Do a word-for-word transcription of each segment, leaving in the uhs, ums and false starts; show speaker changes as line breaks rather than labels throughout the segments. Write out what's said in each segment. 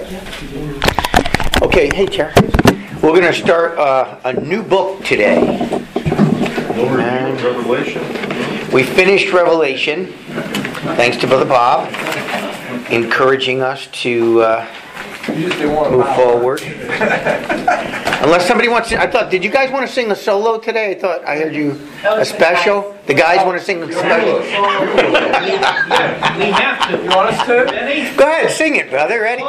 Okay, hey, Chair. We're going to start uh, a new book today.
No review of Revelation.
We finished Revelation, thanks to Brother Bob, encouraging us to uh, move forward. Unless somebody wants to, I thought, did you guys want to sing a solo today? I thought I heard you, a special? The guys want to sing a special?
We have to. You want us to? Ready?
Go ahead, sing it, brother. Ready?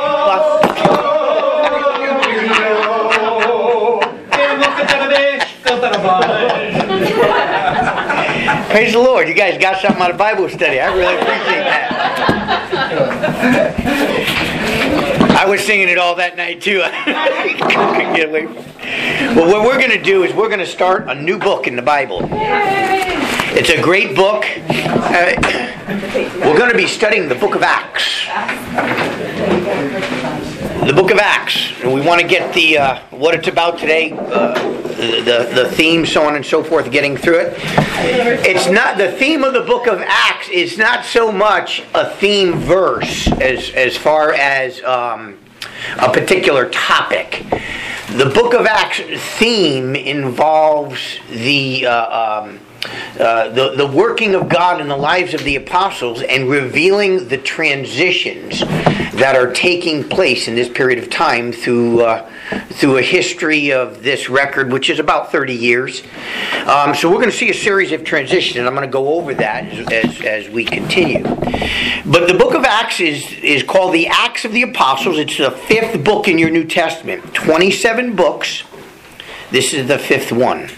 Praise the Lord. You guys got something out of Bible study. I really appreciate that. I was singing it all that night too. I couldn't get away from it. Well, what we're going to do is we're going to start a new book in the Bible. It's a great book. Uh, we're going to be studying the book of Acts. The book of Acts. And we want to get the uh, what it's about today, uh, the, the theme, so on and so forth, getting through it. It's not, the theme of the book of Acts is not so much a theme verse as, as far as um, a particular topic. The book of Acts theme involves the uh, um, uh, the, the working of God in the lives of the apostles and revealing the transitions that are taking place in this period of time through uh, through a history of this record, which is about thirty years. Um, so we're going to see a series of transitions, and I'm going to go over that as, as, as we continue. But the book of Acts is, is called the Acts of the Apostles. It's the fifth book in your New Testament. twenty-seven books. This is the fifth one.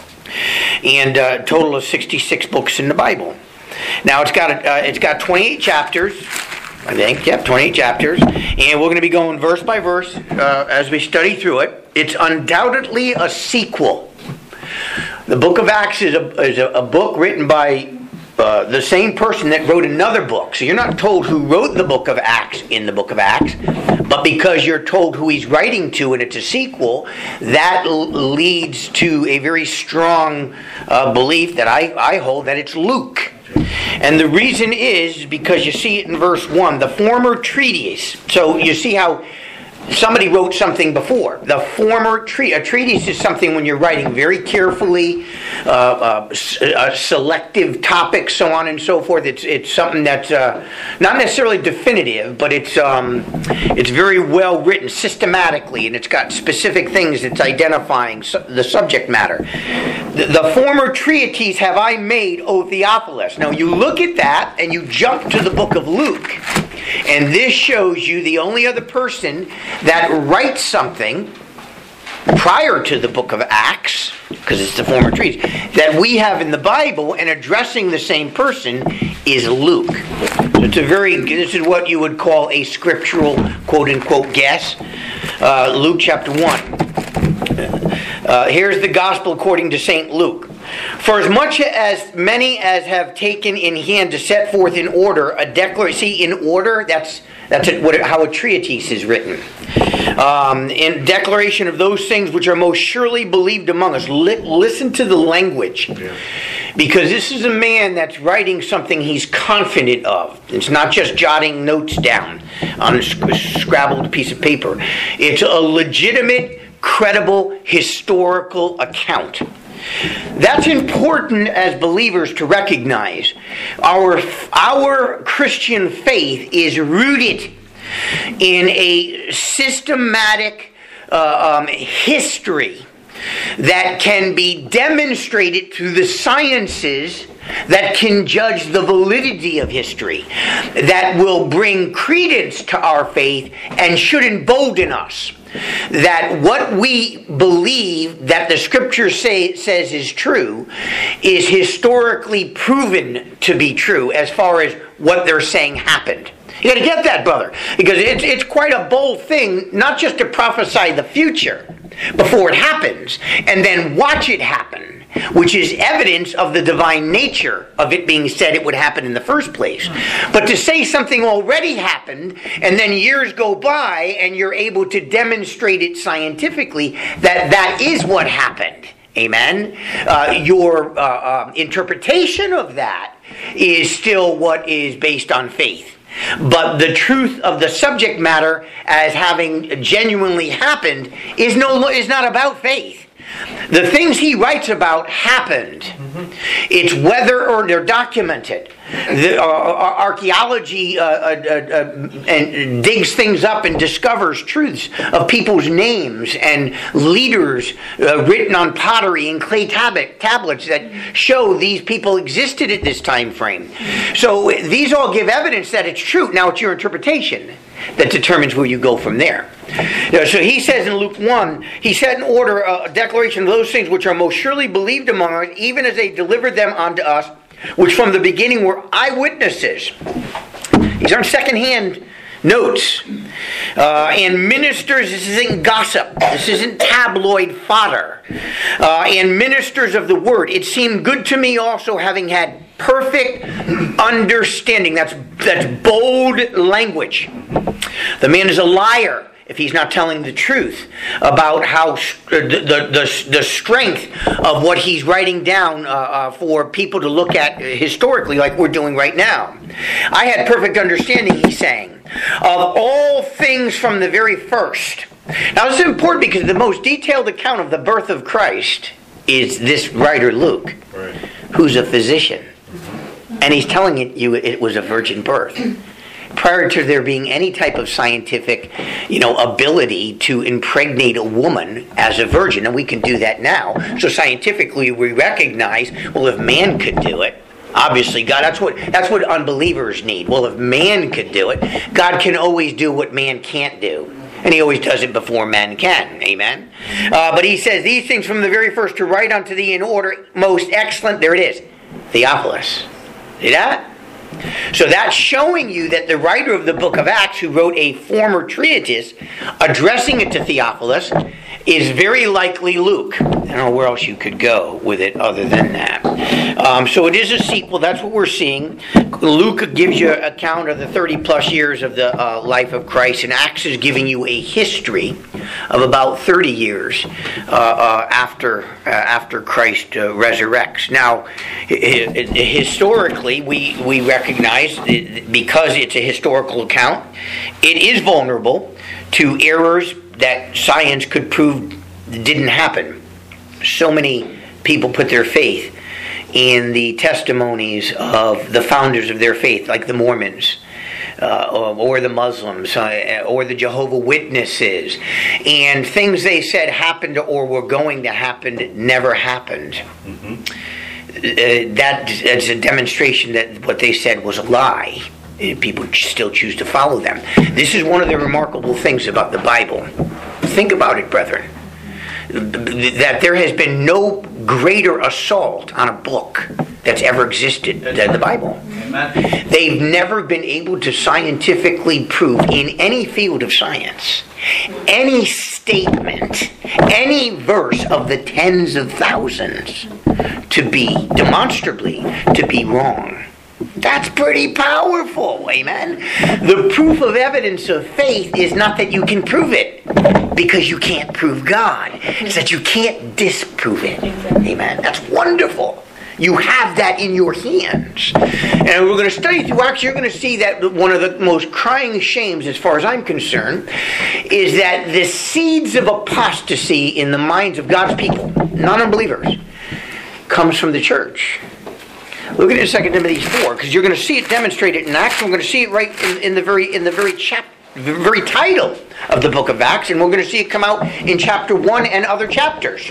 And a total of sixty-six books in the Bible. Now it's got a, uh, it's got twenty-eight chapters. I think, yep, twenty-eight chapters. And we're going to be going verse by verse uh, as we study through it. It's undoubtedly a sequel. The book of Acts is a, is a, a book written by uh, the same person that wrote another book. So you're not told who wrote the book of Acts in the book of Acts, but because you're told who he's writing to and it's a sequel, that l- leads to a very strong uh, belief that I, I hold that it's Luke. And the reason is because you see it in verse one, the former treatise. So you see how somebody wrote something before. The former treatise. A treatise is something when you're writing very carefully, uh, uh, a selective topics, so on and so forth. It's it's something that's uh, not necessarily definitive, but it's um, it's very well written systematically, and it's got specific things that's identifying su- the subject matter. The, the former treatise have I made, O Theophilus. Now you look at that and you jump to the book of Luke. And this shows you the only other person that writes something prior to the book of Acts, because it's the former treatise, that we have in the Bible and addressing the same person is Luke. So it's a very, this is what you would call a scriptural quote-unquote guess. Uh, Luke chapter one. Uh, here's the gospel according to Saint Luke. For as much as many as have taken in hand to set forth in order a declaration, see, in order, that's that's it, what, how a treatise is written. Um, in declaration of those things which are most surely believed among us. Li- listen to the language. Yeah. Because this is a man that's writing something he's confident of. It's not just jotting notes down on a sc- scrabbled piece of paper. It's a legitimate, credible, historical account. That's important as believers to recognize. Our, our Christian faith is rooted in a systematic uh, um, history that can be demonstrated through the sciences that can judge the validity of history, that will bring credence to our faith and should embolden us. That what we believe that the scripture say, says is true is historically proven to be true as far as what they're saying happened. You got to get that, brother, because it's it's quite a bold thing not just to prophesy the future before it happens and then watch it happen, which is evidence of the divine nature of it being said it would happen in the first place. But to say something already happened and then years go by and you're able to demonstrate it scientifically that that is what happened. Amen. Uh, your uh, uh, interpretation of that is still what is based on faith. But the truth of the subject matter as having genuinely happened is no is not about faith. The things he writes about happened. Mm-hmm. It's whether or they're documented. The, uh, archaeology uh, uh, uh, and digs things up and discovers truths of people's names and leaders uh, written on pottery and clay tab- tablets that show these people existed at this time frame. So these all give evidence that it's true. Now it's your interpretation that determines where you go from there. Now, so he says in Luke one, he set in order a declaration of those things which are most surely believed among us, even as they delivered them unto us, which from the beginning were eyewitnesses. These aren't secondhand notes. Uh, and ministers, this isn't gossip. This isn't tabloid fodder. Uh, and ministers of the word. It seemed good to me also, having had perfect understanding. That's, that's bold language. The man is a liar if he's not telling the truth about how the the, the, the strength of what he's writing down uh, uh, for people to look at historically, like we're doing right now. I had perfect understanding, he's saying, of all things from the very first. Now this is important because the most detailed account of the birth of Christ is this writer Luke, right, who's a physician. And he's telling it, you it was a virgin birth. Prior to there being any type of scientific, you know, ability to impregnate a woman as a virgin, and we can do that now. So scientifically, we recognize, well, if man could do it, obviously God. That's what that's what unbelievers need. Well, if man could do it, God can always do what man can't do. And he always does it before men can. Amen? Uh, but he says, these things from the very first to write unto thee in order, most excellent. There it is. Theophilus. See that? So that's showing you that the writer of the book of Acts, who wrote a former treatise addressing it to Theophilus, is very likely Luke. I don't know where else you could go with it other than that. Um, so it is a sequel. That's what we're seeing. Luke gives you an account of the thirty plus years of the uh, life of Christ, and Acts is giving you a history of about thirty years uh, uh, after uh, after Christ uh, resurrects. Now, historically, we, we recognize, because it's a historical account, it is vulnerable to errors that science could prove didn't happen. So many people put their faith in the testimonies of the founders of their faith, like the Mormons, uh, or, or the Muslims, uh, or the Jehovah Witnesses, and things they said happened or were going to happen never happened. Mm-hmm. Uh, that is a demonstration that what they said was a lie. People still choose to follow them. This is one of the remarkable things about the Bible. Think about it, brethren. That there has been no greater assault on a book that's ever existed than the Bible. Amen. They've never been able to scientifically prove in any field of science, any statement, any verse of the tens of thousands to be demonstrably to be wrong. That's pretty powerful, amen? The proof of evidence of faith is not that you can prove it, because you can't prove God. It's that you can't disprove it, amen? That's wonderful. You have that in your hands. And we're going to study through Acts. You're going to see that one of the most crying shames, as far as I'm concerned, is that the seeds of apostasy in the minds of God's people, non-unbelievers, comes from the church. Look at it in Second Timothy four, because you're going to see it demonstrated in Acts. We're going to see it right in, in the very in the very chap, the very title of the book of Acts, and we're going to see it come out in chapter one and other chapters,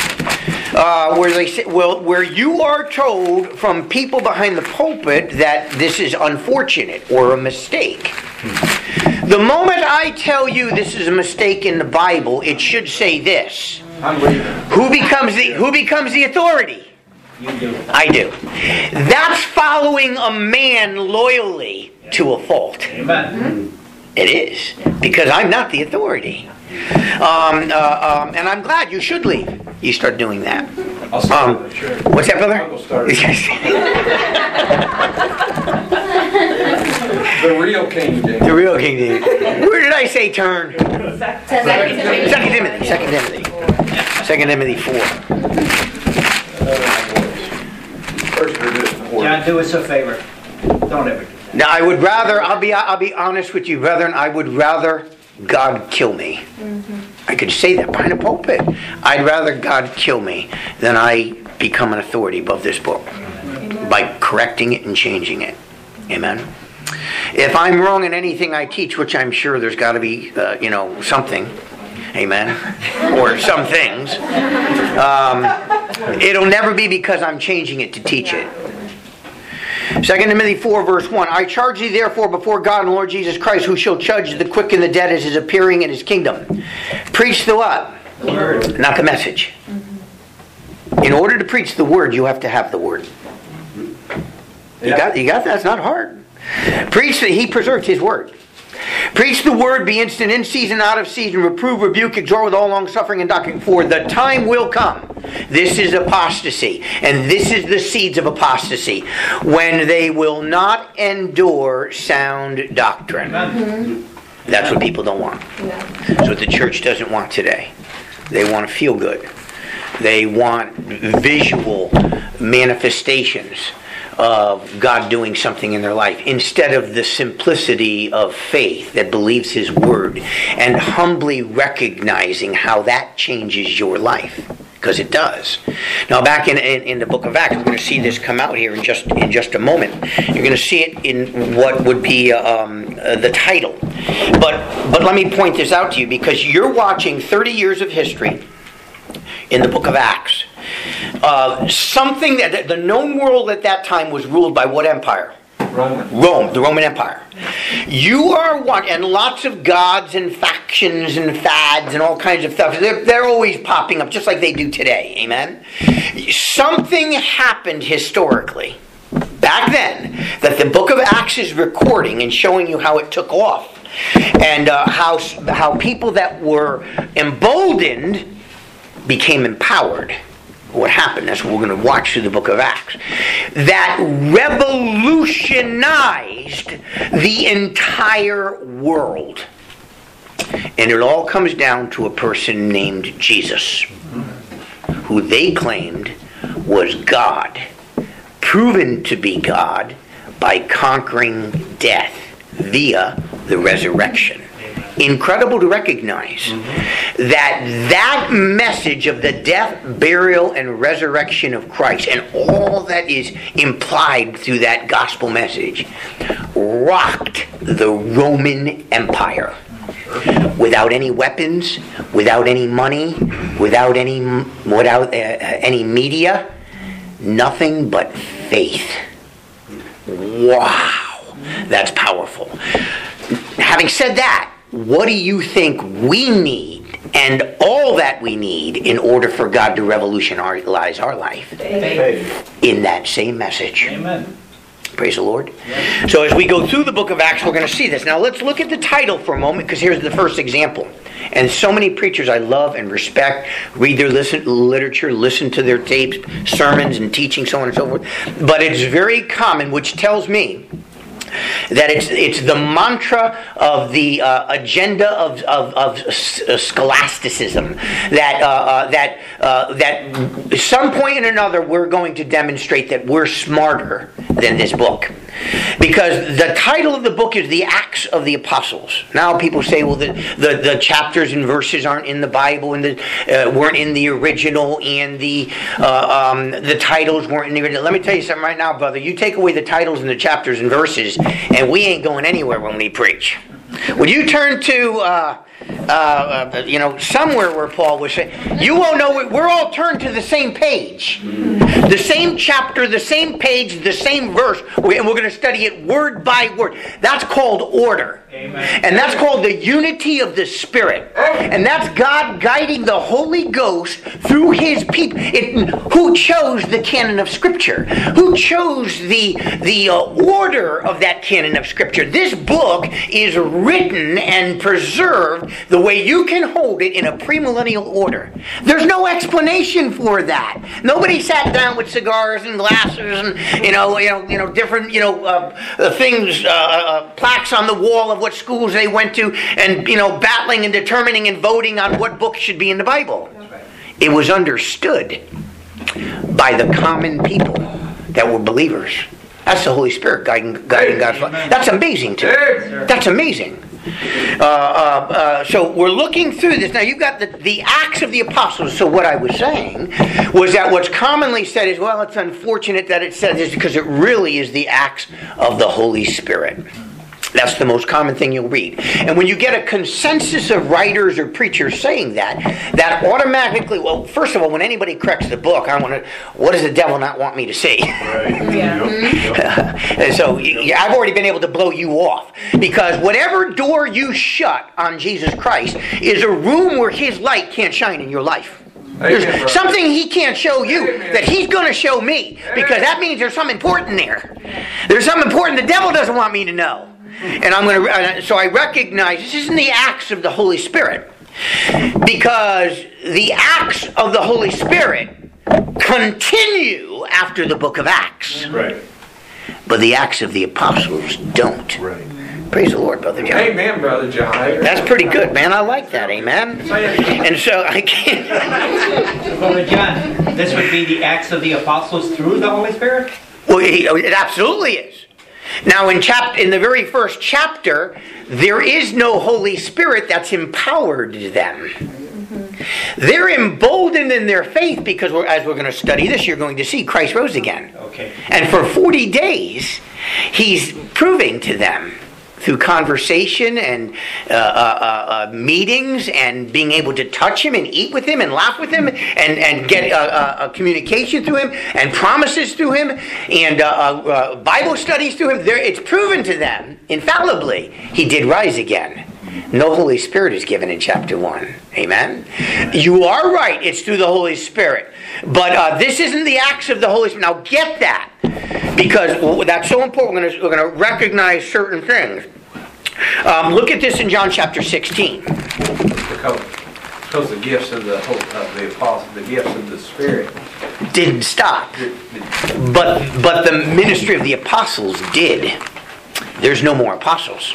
uh, where they say, well, where you are told from people behind the pulpit that this is unfortunate or a mistake. Hmm. The moment I tell you this is a mistake in the Bible, it should say this: Who becomes the who becomes the authority? You do. I do. That's following a man loyally to a fault. Amen. It is. Because I'm not the authority. Um, uh, um, and I'm glad you should leave. You start doing that.
I'll start
um,
it, sure.
What's that, brother?
I'll start it. The real King James.
The real King James. Where did I say turn?
Second Timothy.
Second Timothy. Second Timothy. Second Timothy four.
John, do us a favor. Don't ever do that.
Now, I would rather, I'll be, I'll be honest with you, brethren, I would rather God kill me. Mm-hmm. I could say that behind a pulpit. I'd rather God kill me than I become an authority above this book. Amen. By correcting it and changing it. Amen. If I'm wrong in anything I teach, which I'm sure there's got to be, uh, you know, something. Amen. Or some things. Um, it'll never be because I'm changing it to teach it. Second Timothy four verse one. I charge thee therefore before God and Lord Jesus Christ, who shall judge the quick and the dead as his appearing in his kingdom. Preach the what? The word. Not the message. In order to preach the word, you have to have the word. You got, you got that? It's not hard. Preach that he preserved his word. Preach the word, be instant in season, out of season, reprove, rebuke, exhort with all long suffering and doctrine. For the time will come. This is apostasy. And this is the seeds of apostasy. When they will not endure sound doctrine. Mm-hmm. That's what people don't want. Yeah. That's what the church doesn't want today. They want to feel good. They want visual manifestations of God doing something in their life instead of the simplicity of faith that believes his word and humbly recognizing how that changes your life, because it does. Now back in, in, in the book of Acts, we're going to see this come out here in just in just a moment. You're going to see it in what would be um, uh, the title. But but let me point this out to you, because you're watching thirty years of history in the book of Acts. Uh, something that the known world at that time was ruled by what empire? Rome. Rome, the Roman Empire. You are one, and lots of gods and factions and fads and all kinds of stuff. They're, they're always popping up, just like they do today. Amen? Something happened historically back then that the book of Acts is recording and showing you how it took off. And uh, how how people that were emboldened became empowered. What happened? That's what we're going to watch through the book of Acts. That revolutionized the entire world. And it all comes down to a person named Jesus, who they claimed was God, proven to be God by conquering death via the resurrection. Incredible to recognize mm-hmm. that that message of the death, burial, and resurrection of Christ and all that is implied through that gospel message rocked the Roman Empire. Without any weapons, without any money, without any without uh, any media, nothing but faith. Wow, that's powerful. Having said that, what do you think we need and all that we need in order for God to revolutionize our life? Faith. In that same message. Amen. Praise the Lord. Amen. So as we go through the book of Acts, we're going to see this. Now let's look at the title for a moment, because here's the first example. And so many preachers I love and respect, read their listen, literature, listen to their tapes, sermons and teaching, so on and so forth. But it's very common, which tells me that it's it's the mantra of the uh, agenda of of, of scholasticism that uh, uh, that uh, that at some point or another we're going to demonstrate that we're smarter than this book, because the title of the book is the Acts of the Apostles. Now people say, well, the the, the chapters and verses aren't in the Bible, and the uh, weren't in the original, and the uh, um, the titles weren't in the original. Let me tell you something right now, brother. You take away the titles and the chapters and verses, and we ain't going anywhere when we preach. Would you turn to, uh, uh, uh, you know, somewhere where Paul was saying, you won't know, we're all turned to the same page. The same chapter, the same page, the same verse, and we're going to study it word by word. That's called order. Amen. And that's called the unity of the Spirit. And that's God guiding the Holy Ghost through His people. It, who chose the canon of Scripture? Who chose the, the uh, order of that canon of Scripture? This book is written and preserved the way you can hold it in a premillennial order. There's no explanation for that. Nobody sat down with cigars and glasses and you know, you know, you know, different you know uh, things, uh, uh, plaques on the wall of what schools they went to, and you know, battling and determining and voting on what books should be in the Bible. It was understood by the common people that were believers. That's the Holy Spirit guiding, guiding God's life. That's amazing to me. That's amazing. Uh, uh, uh, so we're looking through this. Now you've got the, the Acts of the Apostles. So what I was saying was that what's commonly said is, well, it's unfortunate that it says this because it really is the Acts of the Holy Spirit. That's the most common thing you'll read. And when you get a consensus of writers or preachers saying that, that automatically, well, first of all, when anybody corrects the book, I want to, what does the devil not want me to see?
Right.
Yeah.
Yep.
And so yeah, I've already been able to blow you off. Because whatever door you shut on Jesus Christ is a room where His light can't shine in your life. There's
Amen,
something He can't show you
Amen.
that He's going to show me. Because that means there's something important there. There's something important the devil doesn't want me to know. And I'm going to, so I recognize this isn't the acts of the Holy Spirit, because the acts of the Holy Spirit continue after the book of Acts,
Right.
but the acts of the apostles don't.
Right.
Praise the Lord, Brother John.
Amen, Brother John.
That's pretty good, man. I like that, amen. And so I can't.
Brother John, this would be the Acts of the Apostles through the Holy Spirit?
Well, it absolutely is. Now, in chap in the very first chapter, there is no Holy Spirit that's empowered them. Mm-hmm. They're emboldened in their faith because, we're, as we're going to study this, you're going to see Christ rose again.
Okay.
And for forty days, He's proving to them through conversation and uh, uh, uh, meetings and being able to touch Him and eat with Him and laugh with Him and, and get a, a communication through Him and promises through Him and uh, uh, Bible studies through Him. There, it's proven to them, infallibly, He did rise again. No Holy Spirit is given in chapter one. Amen? You are right, it's through the Holy Spirit. But uh, this isn't the acts of the Holy Spirit. Now get that. Because that's so important. We're going to, we're going to recognize certain things. Um, look at this in John chapter sixteen.
Because, because the gifts of the Holy, of the apostles, the gifts of the Spirit
Didn't stop.
did- did-
But, but the ministry of the apostles did. There's no more apostles.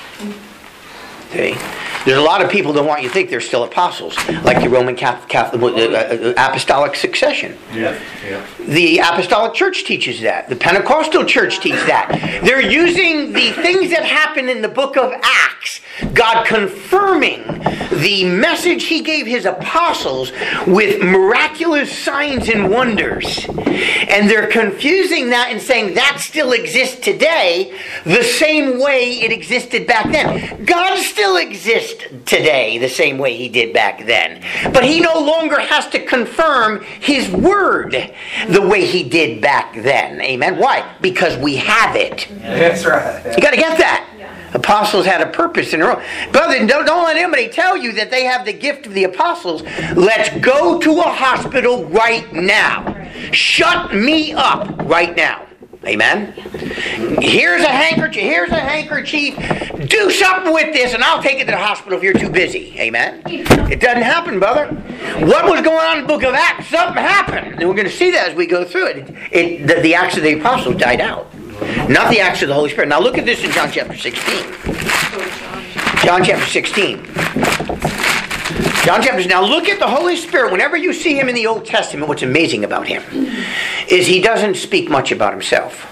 Okay? There's a lot of people that want you to think they're still apostles, like the Roman Catholic, Catholic uh, apostolic succession.
Yeah. Yeah.
The apostolic church teaches that. The Pentecostal church teaches that. They're using the things that happen in the book of Acts, God confirming the message He gave His apostles with miraculous signs and wonders. And they're confusing that and saying that still exists today the same way it existed back then. God still exists today the same way He did back then. But He no longer has to confirm His word the way He did back then. Amen? Why? Because we have it.
That's right.
You got to get that. Apostles had a purpose in their own. Brother, don't, don't let anybody tell you that they have the gift of the apostles. Let's go to a hospital right now. Shut me up right now. Amen? Here's a handkerchief. Here's a handkerchief. Do something with this and I'll take it to the hospital if you're too busy. Amen? It doesn't happen, brother. What was going on in the book of Acts? Something happened. And we're going to see that as we go through it. it, it the, the Acts of the Apostles died out. Not the acts of the Holy Spirit. Now look at this in John chapter sixteen. John chapter sixteen. John chapter. Now look at the Holy Spirit. Whenever you see Him in the Old Testament, what's amazing about Him is He doesn't speak much about Himself.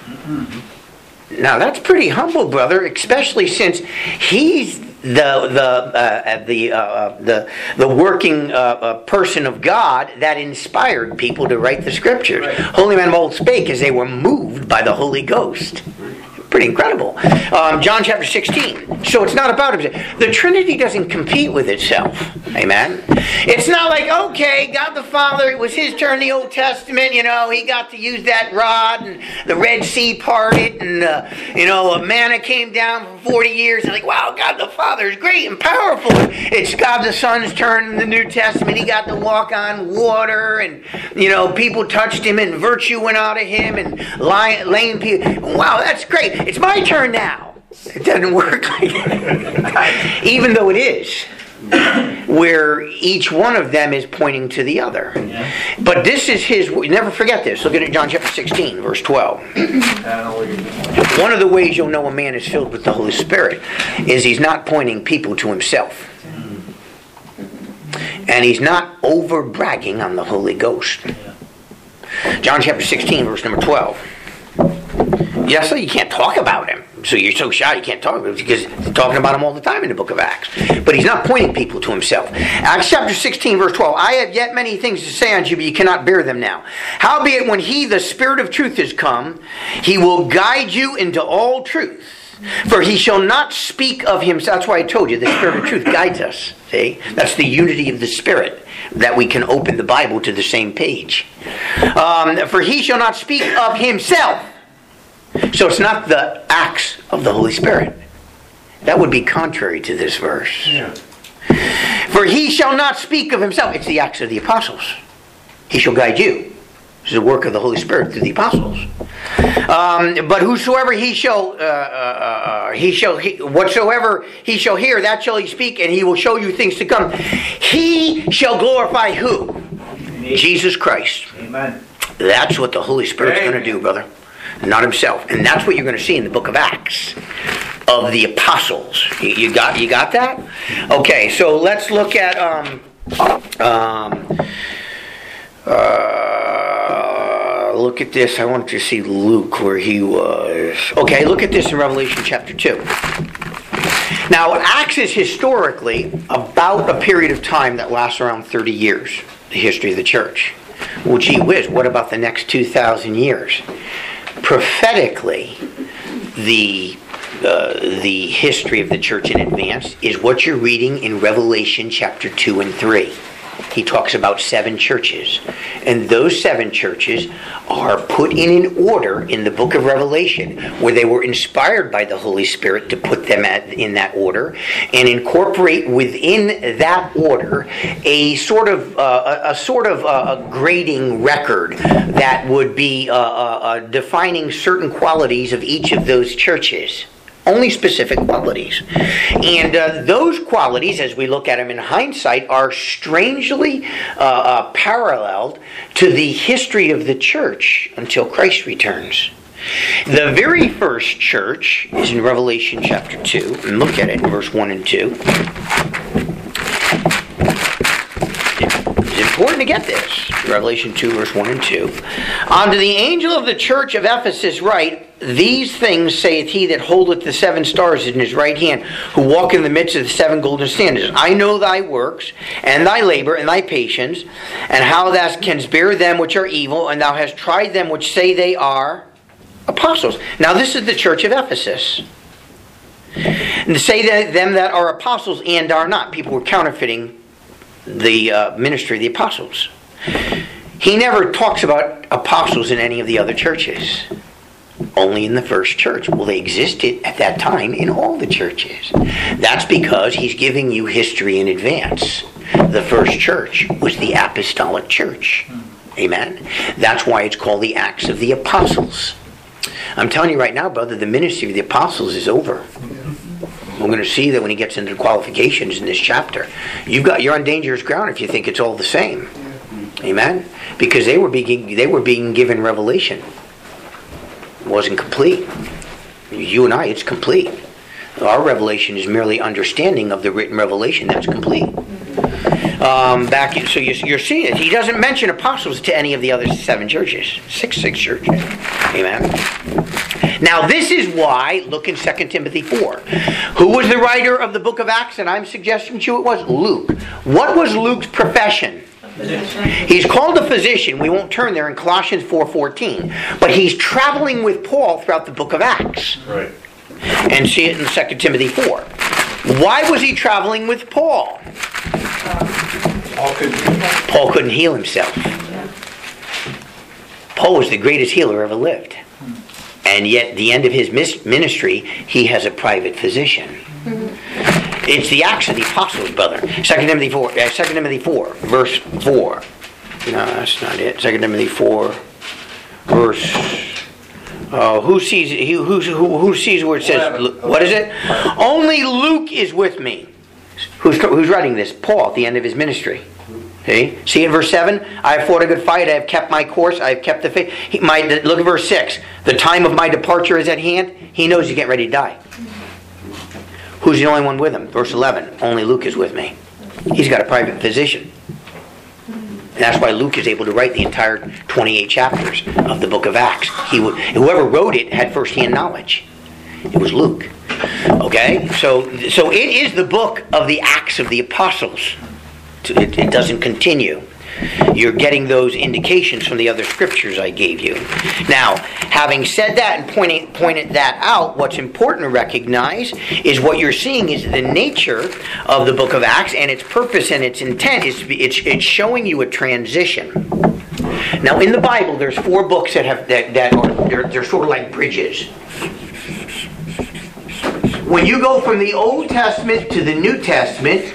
Now that's pretty humble, brother, especially since He's the the uh, the uh, the the working uh, uh, person of God that inspired people to write the Scriptures. Right. Holy men of old spake as they were moved by the Holy Ghost. Pretty incredible. Um, John chapter sixteen. So it's not about himself. The Trinity doesn't compete with itself. Amen? It's not like, okay, God the Father, it was His turn in the Old Testament, you know, He got to use that rod, and the Red Sea parted, and, uh, you know, a manna came down for forty years. And like, wow, God the Father is great and powerful. It's God the Son's turn in the New Testament. He got to walk on water, and, you know, people touched Him, and virtue went out of Him, and lying, lame people. Wow, that's great. It's my turn now. It doesn't work like that. Even though it is. Where each one of them is pointing to the other. Yeah. But this is His... Never forget this. Look at John chapter sixteen, verse twelve. One of the ways you'll know a man is filled with the Holy Spirit is he's not pointing people to himself. And he's not over-bragging on the Holy Ghost. John chapter sixteen, verse number twelve. Yeah, so you can't talk about him. So you're so shy you can't talk about him because they're talking about him all the time in the book of Acts. But he's not pointing people to himself. Acts chapter sixteen, verse twelve. I have yet many things to say unto you, but you cannot bear them now. Howbeit, when he, the Spirit of truth, is come, he will guide you into all truth. For he shall not speak of himself. That's why I told you, the Spirit of truth guides us. See? That's the unity of the Spirit, that we can open the Bible to the same page. Um, for he shall not speak of himself. So it's not the acts of the Holy Spirit. That would be contrary to this verse.
Yeah.
For he shall not speak of himself. It's the acts of the apostles. He shall guide you. It's the work of the Holy Spirit through the apostles. Um, but whosoever he shall, uh, uh, he shall, he, whatsoever he shall hear, that shall he speak, and he will show you things to come. He shall glorify who?
Amen.
Jesus Christ.
Amen.
That's what the Holy Spirit's going to do, brother. Not himself. And that's what you're going to see in the book of Acts of the apostles. You, you got you got that? Okay, so let's look at um um uh look at this. I want to see Luke where he was. Okay, look at this in Revelation chapter two. Now, Acts is historically about a period of time that lasts around thirty years, the history of the church. Well, gee whiz, what about the next two thousand years? Prophetically, the uh, the history of the church in advance is what you're reading in Revelation chapter two and three. He talks about seven churches. And those seven churches are put in an order in the book of Revelation where they were inspired by the Holy Spirit to put them at, in that order and incorporate within that order a sort of uh, a, a sort of uh, a grading record that would be uh, uh, uh, defining certain qualities of each of those churches. Only specific qualities. And uh, those qualities, as we look at them in hindsight, are strangely uh, uh, paralleled to the history of the church until Christ returns. The very first church is in Revelation chapter two. And look at it in verse one and two. It's important to get this. Revelation two, verse one and two. Unto the angel of the church of Ephesus write, These things saith he that holdeth the seven stars in his right hand, who walk in the midst of the seven golden standards. I know thy works, and thy labor, and thy patience, and how thou canst bear them which are evil, and thou hast tried them which say they are apostles. Now this is the church of Ephesus. And to say that them that are apostles and are not. People were counterfeiting the uh, ministry of the apostles. He never talks about apostles in any of the other churches. Only in the first church. Well, they existed at that time in all the churches. That's because he's giving you history in advance. The first church was the apostolic church. Amen? That's why it's called the Acts of the Apostles. I'm telling you right now, brother, the ministry of the apostles is over. We're going to see that when he gets into the qualifications in this chapter. You've got, you're on dangerous ground if you think it's all the same. Amen? Because they were being, they were being given revelation. It wasn't complete. You and I, it's complete. Our revelation is merely understanding of the written revelation that's complete. Um, back in, so you're, you're seeing it. He doesn't mention apostles to any of the other seven churches. Six, six churches. Amen. Now this is why, look in Second Timothy four. Who was the writer of the book of Acts? And I'm suggesting to you it was Luke. What was Luke's profession? He's called a physician. We won't turn there in Colossians four fourteen. But he's traveling with Paul throughout the book of Acts.
Right.
And see it in Second Timothy four. Why was he traveling with Paul?
Paul couldn't.
Paul couldn't heal himself. Paul was the greatest healer ever lived. And yet, at the end of his ministry, he has a private physician. It's the Acts of the Apostles, brother. Second Timothy four, uh, Second Timothy four, verse four. No, that's not it. Second Timothy four, verse. Uh, who sees who, who who sees where it says? What is it? Only Luke is with me. Who's who's writing this? Paul at the end of his ministry. See, see in verse seven. I have fought a good fight. I have kept my course. I have kept the faith. He, my look at verse six. The time of my departure is at hand. He knows he's getting ready to die. Who's the only one with him? Verse eleven. Only Luke is with me. He's got a private physician. And that's why Luke is able to write the entire twenty-eight chapters of the book of Acts. He, whoever wrote it had first-hand knowledge. It was Luke. Okay? So, so it is the book of the Acts of the Apostles. It, it doesn't continue. You're getting those indications from the other scriptures I gave you. Now, having said that and pointing, pointed that out, what's important to recognize is what you're seeing is the nature of the book of Acts, and its purpose and its intent is it's, it's showing you a transition. Now, in the Bible, there's four books that have that, that are they're, they're sort of like bridges. When you go from the Old Testament to the New Testament,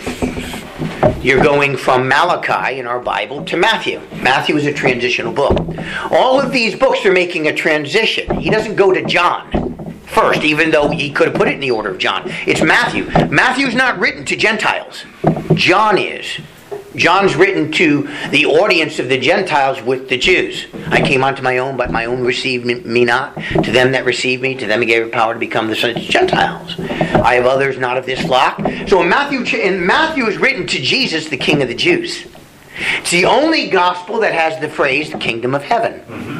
you're going from Malachi in our Bible to Matthew. Matthew is a transitional book. All of these books are making a transition. He doesn't go to John first, even though he could have put it in the order of John. It's Matthew. Matthew's not written to Gentiles. John is. John's written to the audience of the Gentiles with the Jews. I came unto my own, but my own received me not. To them that received me, to them he gave power to become the sons of Gentiles. I have others not of this flock. So in Matthew, in Matthew is written to Jesus, the King of the Jews. It's the only gospel that has the phrase, the kingdom of heaven.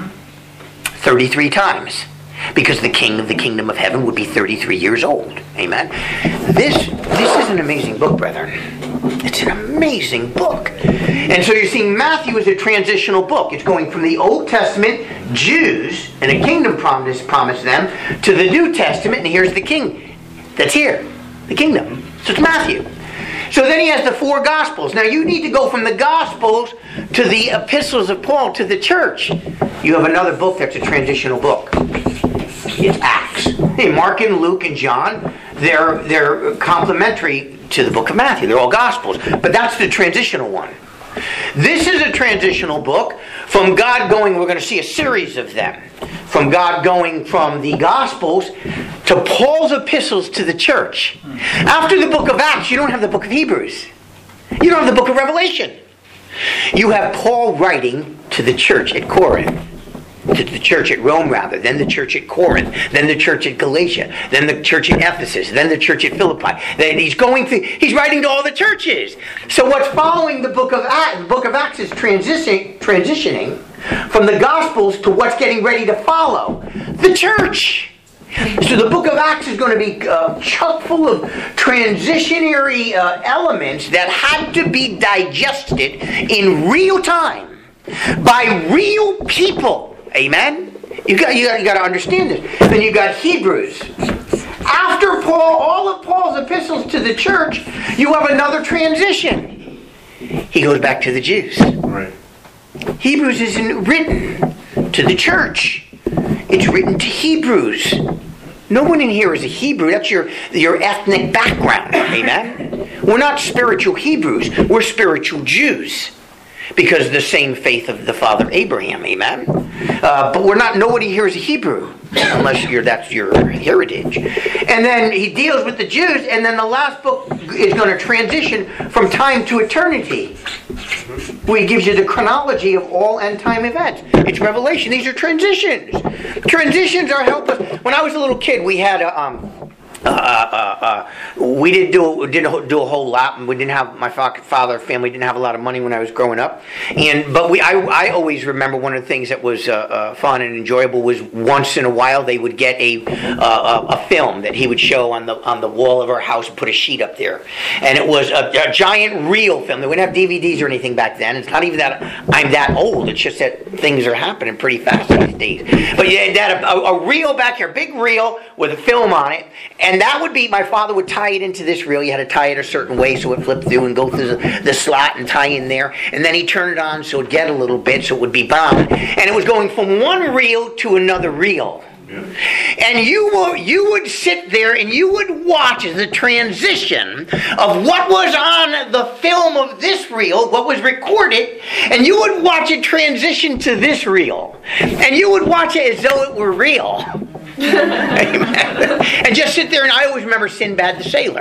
thirty-three times. Because the king of the kingdom of heaven would be thirty-three years old. Amen? This, this is an amazing book, brethren. It's an amazing book. And so you're seeing Matthew as a transitional book. It's going from the Old Testament, Jews, and a kingdom promised, promised them, to the New Testament, and here's the king that's here. The kingdom. So it's Matthew. So then he has the four Gospels. Now you need to go from the Gospels to the epistles of Paul to the church. You have another book that's a transitional book. It's Acts. Hey, Mark and Luke and John, they're, they're complementary to the book of Matthew. They're all Gospels. But that's the transitional one. This is a transitional book from God going, we're going to see a series of them, from God going from the Gospels to Paul's epistles to the church. After the book of Acts, you don't have the book of Hebrews. You don't have the book of Revelation. You have Paul writing to the church at Corinth. To the church at Rome, rather, then the church at Corinth, then the church at Galatia, then the church at Ephesus, then the church at Philippi. Then he's going through, he's writing to all the churches. So what's following the book of Acts, the book of Acts is transitioning, transitioning from the Gospels to what's getting ready to follow, the church. So the book of Acts is going to be uh, chock full of transitionary uh, elements that had to be digested in real time by real people. Amen? You got, you got, you got to understand this. Then you got Hebrews. After Paul, all of Paul's epistles to the church, you have another transition. He goes back to the Jews.
Right.
Hebrews isn't written to the church. It's written to Hebrews. No one in here is a Hebrew. That's your, your ethnic background. Amen? We're not spiritual Hebrews. We're spiritual Jews. Because of the same faith of the father Abraham, amen? Uh, but we're not, nobody here is a Hebrew, unless you're, that's your heritage. And then he deals with the Jews, and then the last book is going to transition from time to eternity. Where he gives you the chronology of all end time events. It's Revelation. These are transitions. Transitions are helpless. When I was a little kid, we had a... Um, Uh, uh, uh, we didn't do didn't do a whole lot, and we didn't have my father family didn't have a lot of money when I was growing up. And but we I, I always remember one of the things that was uh, uh, fun and enjoyable was once in a while they would get a uh, a film that he would show on the on the wall of our house and put a sheet up there, and it was a, a giant reel film. They wouldn't have D V Ds or anything back then. It's not even that I'm that old. It's just that things are happening pretty fast these days. But you had a, a, a reel back here, big reel with a film on it, and And that would be, my father would tie it into this reel. You had to tie it a certain way so it flipped through and go through the, the slot and tie in there. And then he turned it on so it would get a little bit so it would be bound. And it was going from one reel to another reel. Yeah. And you will, you would sit there and you would watch the transition of what was on the film of this reel, what was recorded, and you would watch it transition to this reel. And you would watch it as though it were real. Amen. And just sit there, and I always remember Sinbad the Sailor.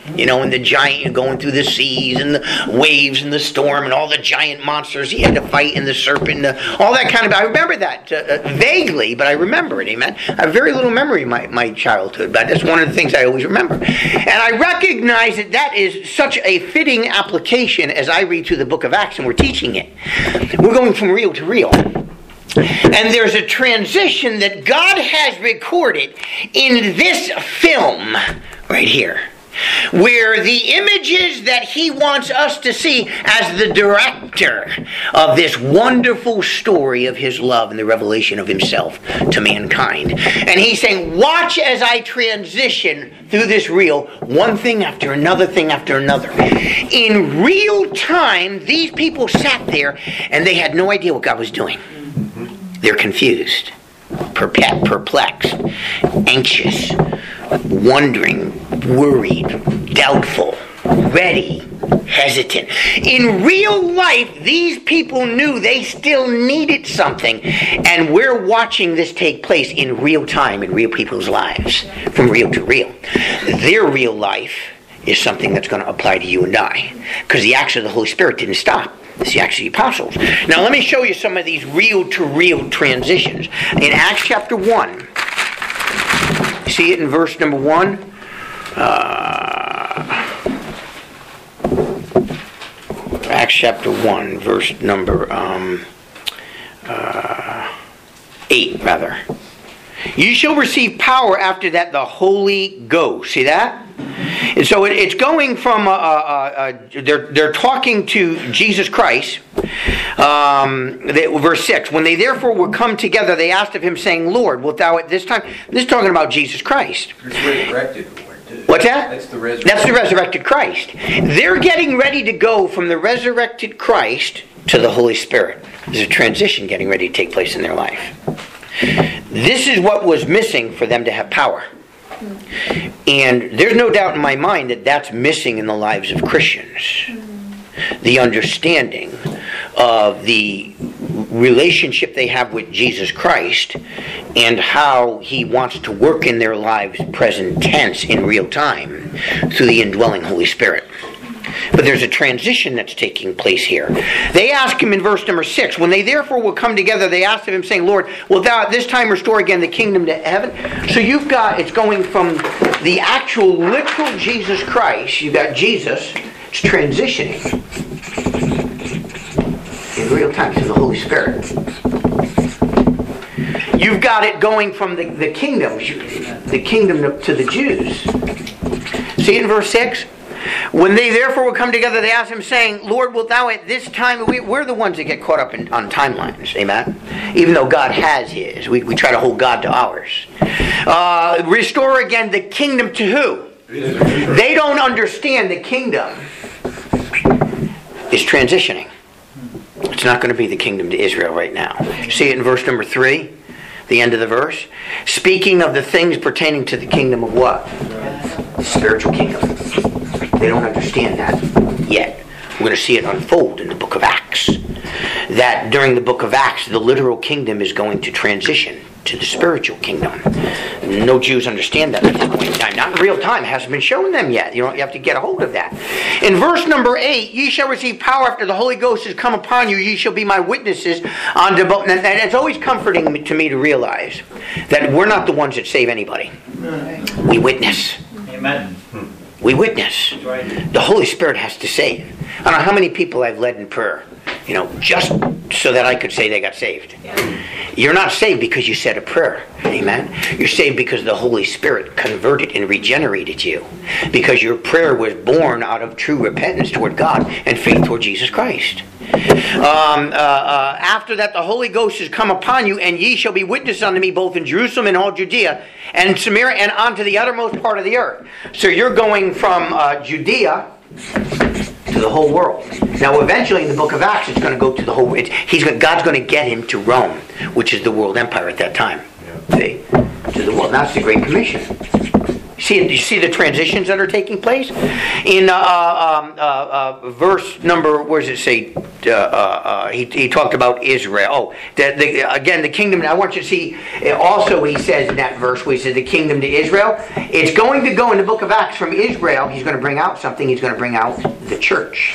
You know, and the giant going through the seas and the waves and the storm and all the giant monsters he had to fight and the serpent and the, all that kind of... I remember that uh, uh, vaguely, but I remember it, amen? I have very little memory of my, my childhood, but that's one of the things I always remember. And I recognize that that is such a fitting application as I read through the book of Acts and we're teaching it. We're going from real to real. And there's a transition that God has recorded in this film right here, where the images that he wants us to see as the director of this wonderful story of his love and the revelation of himself to mankind. And he's saying, watch as I transition through this reel, one thing after another thing after another. In real time, these people sat there and they had no idea what God was doing. They're confused, perplexed, anxious, wondering, worried, doubtful, ready, hesitant. In real life, these people knew they still needed something. And we're watching this take place in real time in real people's lives, from real to real. Their real life is something that's going to apply to you and I, because the acts of the Holy Spirit didn't stop. It's the Acts of the Apostles. Now let me show you some of these real-to-real transitions. In Acts chapter one, see it in verse number one? Uh, Acts chapter one, verse number um, uh, eight, rather. You shall receive power after that the Holy Ghost. See that? And so it, it's going from, uh, uh, uh, they're, they're talking to Jesus Christ. Um, they, verse six, when they therefore were come together, they asked of him, saying, Lord, wilt thou at this time... This is talking about Jesus Christ.
It's resurrected Lord, too.
What's that?
That's the resurrected.
That's the resurrected Christ. They're getting ready to go from the resurrected Christ to the Holy Spirit. There's a transition getting ready to take place in their life. This is what was missing for them to have power. And there's no doubt in my mind that that's missing in the lives of Christians. The understanding of the relationship they have with Jesus Christ and how he wants to work in their lives present tense in real time through the indwelling Holy Spirit. But there's a transition that's taking place here. They ask him in verse number six, when they therefore will come together, they asked of him, saying, Lord, wilt thou at this time restore again the kingdom to heaven? So you've got, it's going from the actual literal Jesus Christ, you've got Jesus, it's transitioning in real time to the Holy Spirit. You've got it going from the, the kingdom, the kingdom to the Jews. See it in verse six? When they therefore would come together, they asked him, saying, Lord, wilt thou at this time... We, we're the ones that get caught up in, on timelines, amen? Even though God has his. We, we try to hold God to ours. Uh, restore again the kingdom to who? They don't understand the kingdom is transitioning. It's not going to be the kingdom to Israel right now. See it in verse number three? The end of the verse. Speaking of the things pertaining to the kingdom of what? The spiritual kingdom. They don't understand that yet. We're going to see it unfold in the book of Acts. That during the book of Acts, the literal kingdom is going to transition to the spiritual kingdom. No Jews understand that at this point in time. Not in real time. It hasn't been shown them yet. You know, you have to get a hold of that. In verse number eight, ye shall receive power after the Holy Ghost has come upon you. Ye shall be my witnesses unto both. And it's always comforting to me to realize that we're not the ones that save anybody. We witness.
Amen.
We witness. The Holy Spirit has to save. I don't know how many people I've led in prayer, you know, just so that I could say they got saved. You're not saved because you said a prayer. Amen. You're saved because the Holy Spirit converted and regenerated you. Because your prayer was born out of true repentance toward God and faith toward Jesus Christ. Um, uh, uh, after that, the Holy Ghost has come upon you, and ye shall be witnesses unto me both in Jerusalem and all Judea and Samaria and unto the uttermost part of the earth. So you're going from uh, Judea to the whole world. Now, eventually, in the book of Acts, it's going to go to the whole. It's, he's God's going to get him to Rome, which is the world empire at that time. Yeah. See, to the world. That's the Great Commission. See, you see the transitions that are taking place? In uh, um, uh, uh, verse number, where does it say? Uh, uh, uh, he, he talked about Israel. Oh, the, the, again, the kingdom. I want you to see, also he says in that verse where he says the kingdom to Israel. It's going to go in the book of Acts from Israel. He's going to bring out something. He's going to bring out the church.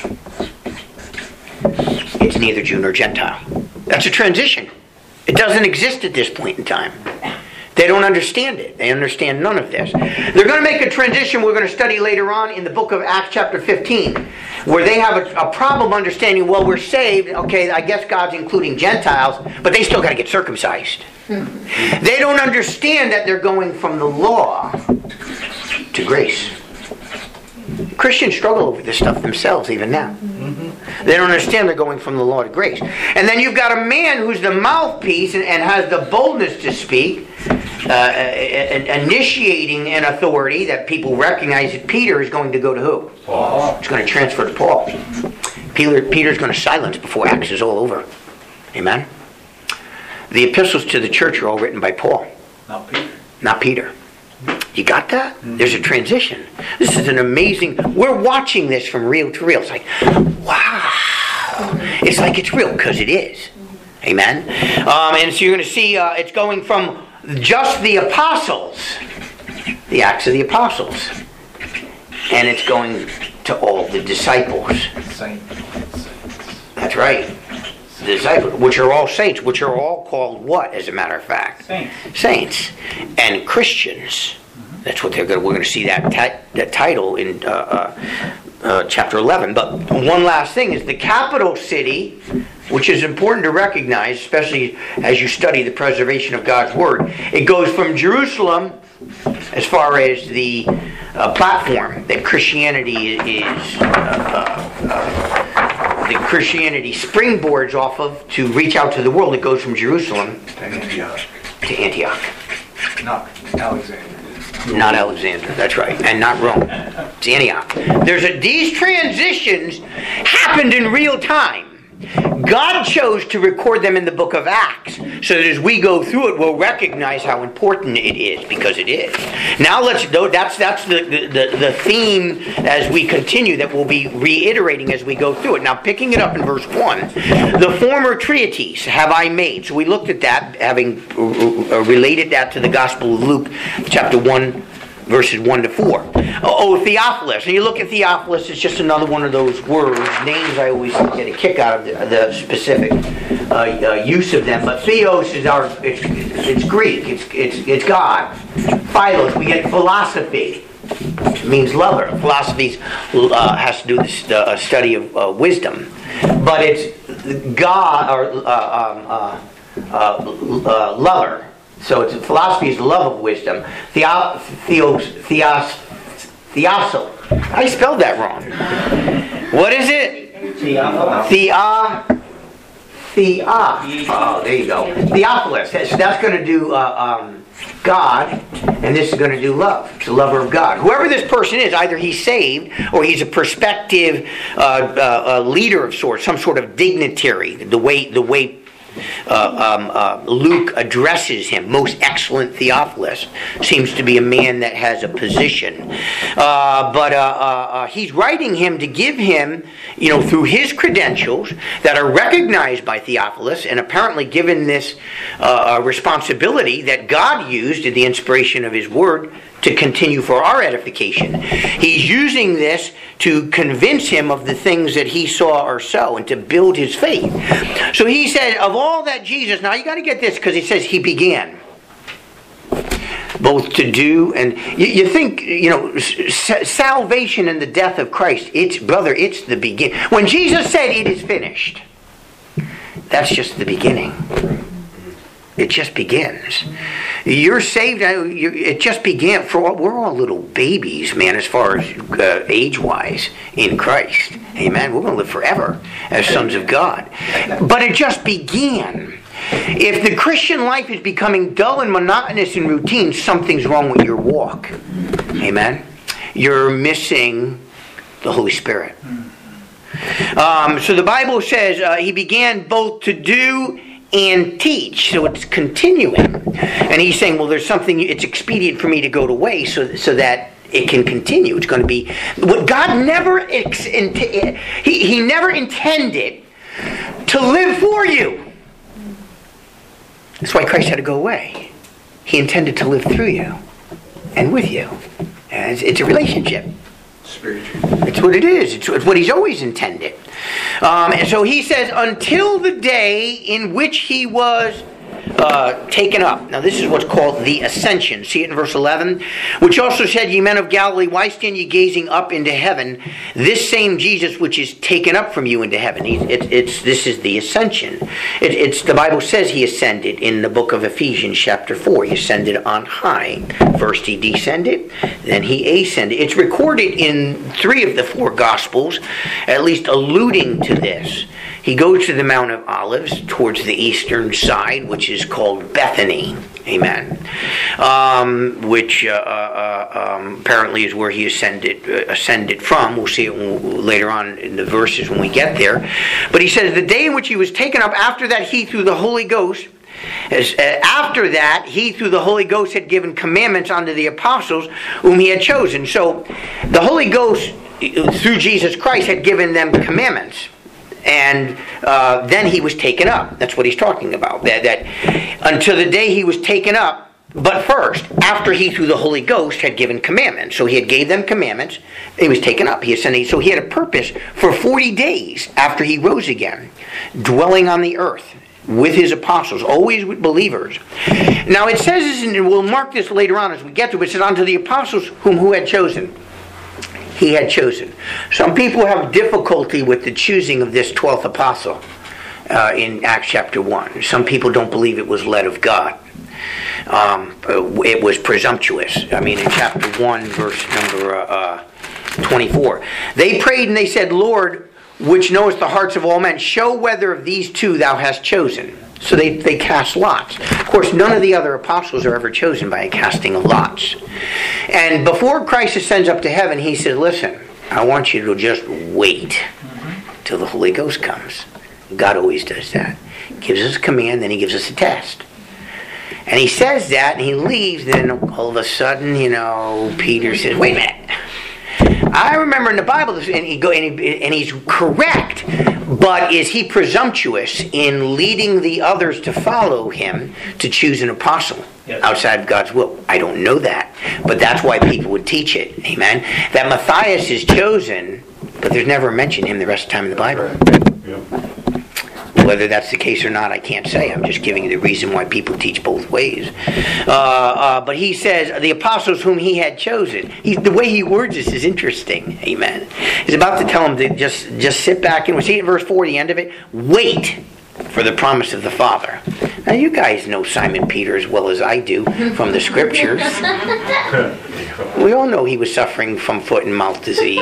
It's neither Jew nor Gentile. That's a transition. It doesn't exist at this point in time. They don't understand it. They understand none of this. They're going to make a transition we're going to study later on in the book of Acts chapter fifteen, where they have a, a problem understanding, well, we're saved. Okay, I guess God's including Gentiles, but they still got to get circumcised. They don't understand that they're going from the law to grace. Christians struggle with this stuff themselves even now. Mm-hmm. They don't understand they're going from the law to grace. And then you've got a man who's the mouthpiece and, and has the boldness to speak, uh, initiating an authority that people recognize that Peter is going to go to who? Paul. It's going to transfer to Paul. Peter, Peter's going to silence before Acts is all over. Amen? The epistles to the church are all written by Paul.
Not Peter.
Not Peter. You got that? There's a transition. This is an amazing... We're watching this from reel to reel. It's like, wow. It's like it's real because it is. Amen? Um, and so you're going to see uh, it's going from just the apostles, the Acts of the Apostles, and it's going to all the disciples.
Saints.
That's right. The disciples, which are all saints, which are all called what, as a matter of fact?
Saints.
Saints. And Christians. That's what they're going to, we're going to see that, ti- that title in uh, uh, uh, chapter eleven. But one last thing is the capital city, which is important to recognize, especially as you study the preservation of God's Word. It goes from Jerusalem, as far as the uh, platform that Christianity is... Uh, uh, uh, the Christianity springboards off of to reach out to the world. It goes from Jerusalem
To Antioch.
to Antioch.
Not Alexander.
Not Alexander, that's right. And not Rome. It's Antioch. There's a, these transitions happened in real time. God chose to record them in the book of Acts so that as we go through it, we'll recognize how important it is, because it is. Now let's go, that's that's the, the, the theme as we continue that we'll be reiterating as we go through it. Now picking it up in verse one, the former treatise have I made. So we looked at that, having related that to the Gospel of Luke, chapter one, verses one to four. Oh, Theophilus. And you look at Theophilus, it's just another one of those words, names I always get a kick out of the, the specific uh, uh, use of them. But Theos is our, it's, it's Greek, it's, it's, it's God. Philos, we get philosophy. It means lover. Philosophy uh, has to do with the uh, study of uh, wisdom. But it's God, or uh, um, uh, uh, uh, lover. So it's philosophy is the love of wisdom. Theo, theos, theos, theoso. I spelled that wrong. What is it? Thea. Thea. Oh, there you go. Theophilus. That's, that's going to do uh, um, God, and this is going to do love. It's the lover of God. Whoever this person is, either he's saved or he's a prospective uh, uh, uh, leader of sorts, some sort of dignitary. The way the way. Uh, um, uh, Luke addresses him. Most excellent Theophilus seems to be a man that has a position, uh, but uh, uh, uh, he's writing him to give him, you know, through his credentials that are recognized by Theophilus, and apparently given this uh, responsibility that God used in the inspiration of His Word to continue for our edification. He's using this to convince him of the things that he saw or so, and to build his faith. So he said, of all that Jesus, now you got to get this, because he says he began both to do, and you, you think, you know, s- salvation and the death of Christ, it's, brother, it's the beginning. When Jesus said it is finished, that's just the beginning. It just begins. You're saved. It just began. For we're all little babies, man, as far as uh, age-wise in Christ. Amen. We're going to live forever as sons of God. But it just began. If the Christian life is becoming dull and monotonous and routine, something's wrong with your walk. Amen. You're missing the Holy Spirit. Um, so the Bible says uh, he began both to do and teach. So it's continuing. And he's saying, well, there's something, it's expedient for me to go away so, so that it can continue. It's going to be what God never ex- he, he never intended to live for you. That's why Christ had to go away. He intended to live through you and with you. And it's, it's a relationship.
Spiritual.
It's what it is. It's, it's what he's always intended. Um, and so he says, until the day in which he was Uh, taken up. Now this is what's called the ascension. See it in verse eleven. Which also said, ye men of Galilee, why stand ye gazing up into heaven? This same Jesus which is taken up from you into heaven. He, it, it's This is the ascension. It, it's the Bible says he ascended in the book of Ephesians chapter four. He ascended on high. First he descended, then he ascended. It's recorded in three of the four Gospels, at least alluding to this. He goes to the Mount of Olives towards the eastern side, which is called Bethany. Amen. Um, which uh, uh, um, apparently is where he ascended uh, ascended from. We'll see it later on in the verses when we get there. But he says, the day in which he was taken up, after that he through the Holy Ghost, as, uh, after that he through the Holy Ghost had given commandments unto the apostles whom he had chosen. So the Holy Ghost, through Jesus Christ, had given them commandments. And uh, then he was taken up. That's what he's talking about. That, that until the day he was taken up, but first, after he through the Holy Ghost had given commandments. So he had gave them commandments. He was taken up. He ascended. So he had a purpose for forty days after he rose again, dwelling on the earth with his apostles, always with believers. Now it says this, and we'll mark this later on as we get to it. It says, unto the apostles whom who had chosen. He had chosen. Some people have difficulty with the choosing of this twelfth apostle uh, in Acts chapter one. Some people don't believe it was led of God. Um, it was presumptuous. I mean, in chapter one, verse number uh, twenty-four. They prayed and they said, Lord, which knowest the hearts of all men, show whether of these two thou hast chosen. So they, they cast lots. Of course, none of the other apostles are ever chosen by a casting of lots. And before Christ ascends up to heaven, he said, listen, I want you to just wait till the Holy Ghost comes. God always does that. He gives us a command, then he gives us a test. And he says that, and he leaves, then all of a sudden, you know, Peter says, wait a minute. I remember in the Bible, and, he go, and, he, and he's correct, but is he presumptuous in leading the others to follow him to choose an apostle yes. outside of God's will? I don't know that, but that's why people would teach it. Amen. That Matthias is chosen, but there's never mentioned him the rest of the time in the Bible. Yep. Whether that's the case or not, I can't say. I'm just giving you the reason why people teach both ways. Uh, uh, but he says, the apostles whom he had chosen. He, the way he words this is interesting. Amen. He's about to tell them to just, just sit back and we see in verse four, the end of it. Wait for the promise of the Father. Now you guys know Simon Peter as well as I do from the scriptures. We all know he was suffering from foot and mouth disease.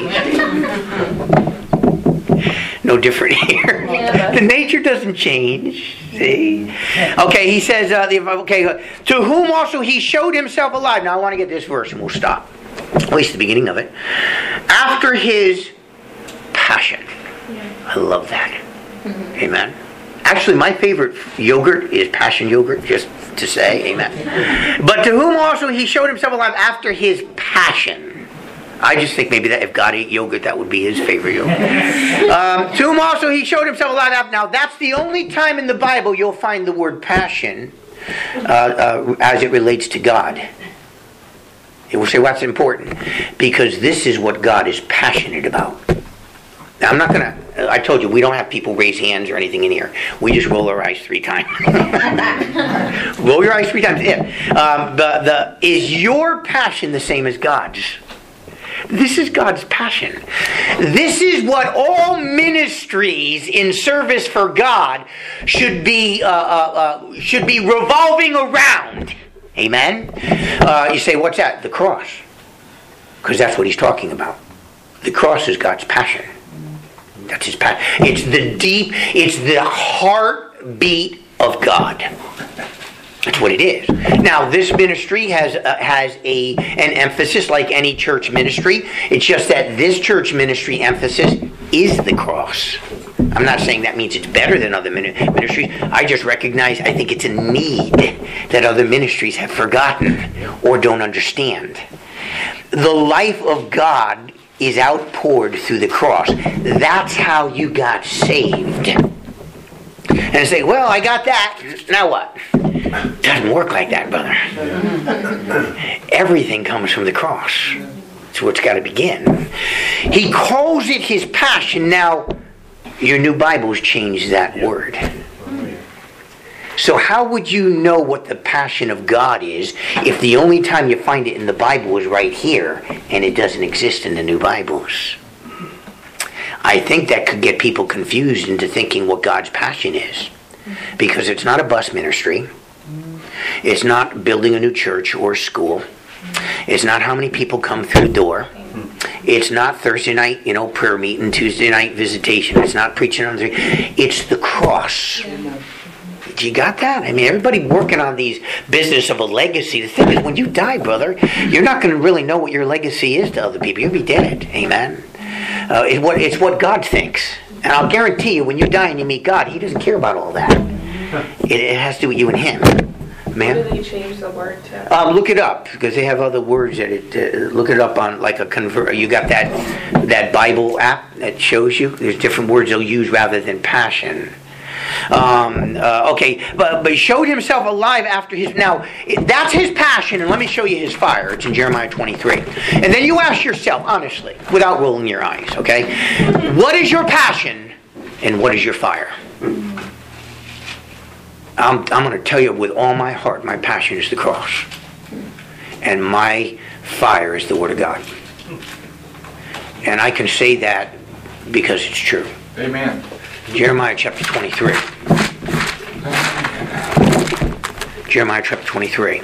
No different here. Yeah, the nature doesn't change. See? Okay, he says, uh, the, okay, uh, to whom also he showed himself alive. Now I want to get this verse and we'll stop. At least the beginning of it. After his passion. I love that. Mm-hmm. Amen. Actually, my favorite yogurt is passion yogurt, just to say. Amen. But to whom also he showed himself alive after his passion. I just think maybe that if God ate yogurt, that would be his favorite yogurt. Um, to whom also he showed himself alive. Now, that's the only time in the Bible you'll find the word passion uh, uh, as it relates to God. You will say, what's important? Because this is what God is passionate about. Now, I'm not going to, I told you, we don't have people raise hands or anything in here. We just roll our eyes three times. Roll your eyes three times. Yeah. Um, the, the, is your passion the same as God's? This is God's passion. This is what all ministries in service for God should be uh, uh, uh, should be revolving around. Amen? Uh, you say, what's that? The cross. Because that's what he's talking about. The cross is God's passion. That's his passion. It's the deep, it's the heartbeat of God. That's what it is. Now, this ministry has uh, has a an emphasis like any church ministry. It's just that this church ministry emphasis is the cross. I'm not saying that means it's better than other mini- ministries. I just recognize, I think it's a need that other ministries have forgotten or don't understand. The life of God is outpoured through the cross. That's how you got saved. And I say, well, I got that. Now what? It doesn't work like that, brother. Everything comes from the cross. That's where it's got to begin. He calls it his passion. Now, your new Bibles change that word. So how would you know what the passion of God is if the only time you find it in the Bible is right here and it doesn't exist in the new Bibles? I think that could get people confused into thinking what God's passion is. Because it's not a bus ministry. It's not building a new church or school. It's not how many people come through the door. It's not Thursday night, you know, prayer meeting, Tuesday night visitation. It's not preaching on the... It's the cross. You got that? I mean, everybody working on these business of a legacy. The thing is, when you die, brother, you're not going to really know what your legacy is to other people. You'll be dead. Amen? Uh, it, what, it's what God thinks. And I'll guarantee you, when you die and you meet God, He doesn't care about all that. It, it has to do with you and Him. Ma'am?
Why do they change the word to?
Um, look it up, because they have other words that it. Uh, look it up on like a convert. You got that that Bible app that shows you. There's different words they'll use rather than passion. Um, uh, okay, but but he showed himself alive after his. Now it, that's his passion, and let me show you his fire. It's in Jeremiah twenty-three, and then you ask yourself honestly, without rolling your eyes. Okay, what is your passion, and what is your fire? I'm, I'm going to tell you with all my heart, my passion is the cross. And my fire is the Word of God. And I can say that because it's true.
Amen.
Jeremiah chapter twenty-three. Jeremiah chapter twenty-three.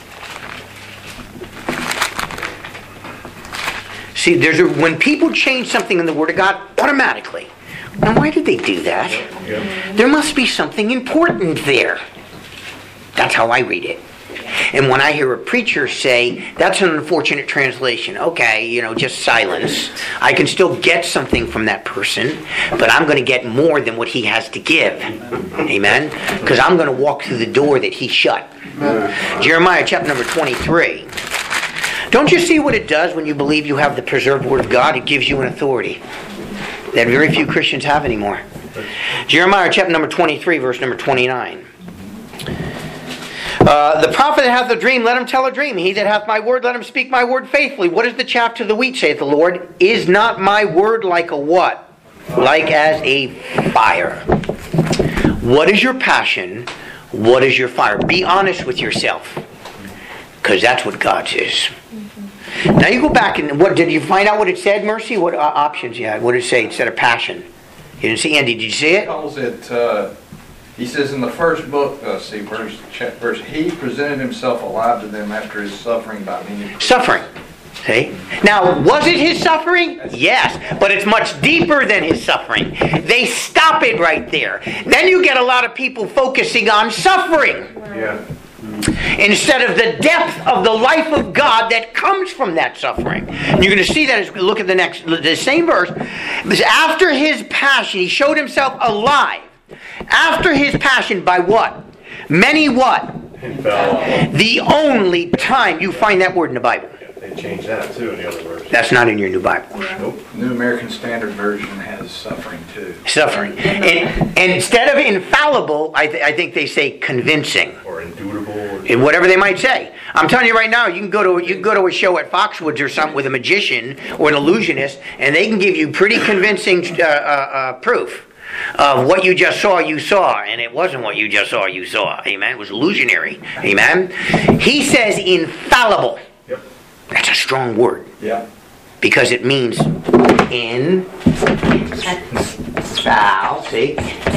See, there's a, when people change something in the Word of God, automatically. Now, why did they do that? Yeah. There must be something important there. That's how I read it. And when I hear a preacher say, that's an unfortunate translation, okay, you know, just silence. I can still get something from that person, but I'm going to get more than what he has to give. Amen? Because I'm going to walk through the door that he shut. Jeremiah chapter number twenty-three. Don't you see what it does when you believe you have the preserved Word of God? It gives you an authority that very few Christians have anymore. Jeremiah chapter number twenty-three, verse number twenty-nine. Uh, the prophet that hath a dream, let him tell a dream. He that hath my word, let him speak my word faithfully. What is the chaff to the wheat, saith the Lord? Is not my word like a what? Like as a fire. What is your passion? What is your fire? Be honest with yourself. Because that's what God says. Now you go back and what did you find out what it said, Mercy? What uh, options you had? What did it say instead of passion? You didn't see, Andy, did you see
He
it?
calls it, uh, he says in the first book, uh, see, verse, verse, he presented himself alive to them after his suffering by many.
Suffering. See? Now, was it his suffering? Yes, but it's much deeper than his suffering. They stop it right there. Then you get a lot of people focusing on suffering.
Yeah.
Instead of the depth of the life of God that comes from that suffering. And you're going to see that as we look at the next, the same verse. After his passion, he showed himself alive. After his passion, by what? Many what? The only time you find that word in the Bible.
They changed that too in the other version.
That's not in your new Bible.
Nope.
New American Standard Version has suffering too.
Suffering. And, and instead of infallible, I, th- I think they say convincing.
Or indubitable.
And whatever they might say. I'm telling you right now, you can go to you can go to a show at Foxwoods or something with a magician or an illusionist, and they can give you pretty convincing uh, uh, uh, proof of what you just saw, you saw. And it wasn't what you just saw, you saw. Amen? It was illusionary. Amen? He says infallible.
Yep.
That's a strong word.
Yeah.
Because it means in, foul, see,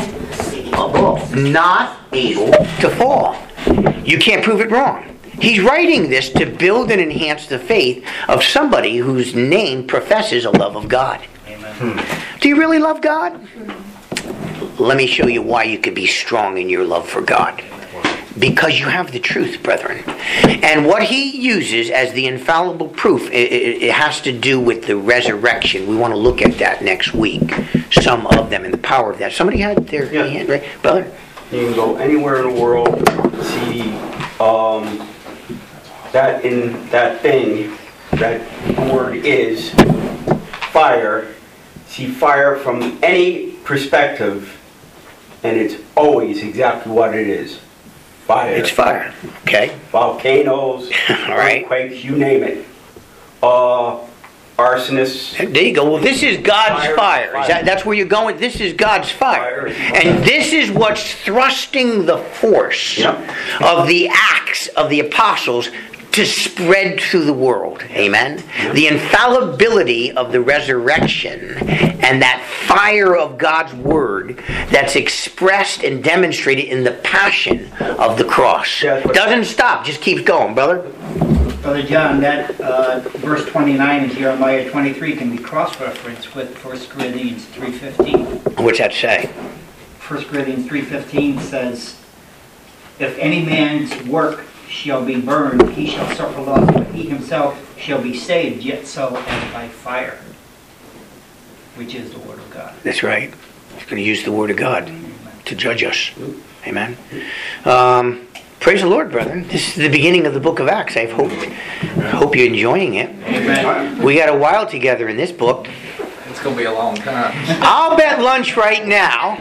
not able to fall. You can't prove it wrong. He's writing this to build and enhance the faith of somebody whose name professes a love of God.
Amen.
Do you really love God? Let me show you why you could be strong in your love for God. Because you have the truth, brethren. And what he uses as the infallible proof, it, it, it has to do with the resurrection. We want to look at that next week. Some of them and the power of that. Somebody had their
Yeah.
hand, right? Brother?
You can go anywhere in the world, see um, that in that thing, that word is fire. See fire from any perspective, and it's always exactly what it is. Fire.
It's fire. Okay.
Volcanoes,
All right.
earthquakes, you name it. Uh, arsonists.
There you go. Well, this is God's
Fire,
fire.
fire.
Is that, that's where you're going? This is God's fire.
Fire is fire.
And this is what's thrusting the force
Yep.
of the acts of the apostles to spread through the world. Amen? The infallibility of the resurrection and that fire of God's word that's expressed and demonstrated in the passion of the cross.
Yeah, but-
Doesn't stop. Just keeps going, brother.
Brother John, that uh, verse twenty-nine in Jeremiah twenty-three can be cross-referenced with First Corinthians three fifteen.
What's that say?
First Corinthians three fifteen says, if any man's work shall be burned, he shall suffer loss, but he himself shall be saved, yet so as by fire, which is the word of God.
That's right. He's going to use the word of God to judge us. Amen. Um, praise the Lord, brethren. This is the beginning of the book of Acts. I hope, I hope you're enjoying it.
Amen.
We got a while together in this book.
It's gonna be a long time.
I'll bet lunch right now.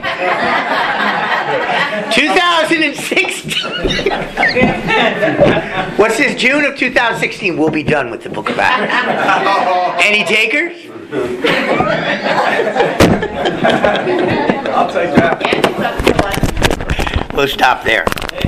two thousand sixteen. What's this? June of two thousand sixteen. We'll be done with the book of Acts. Any takers?
I'll take that.
We'll stop there.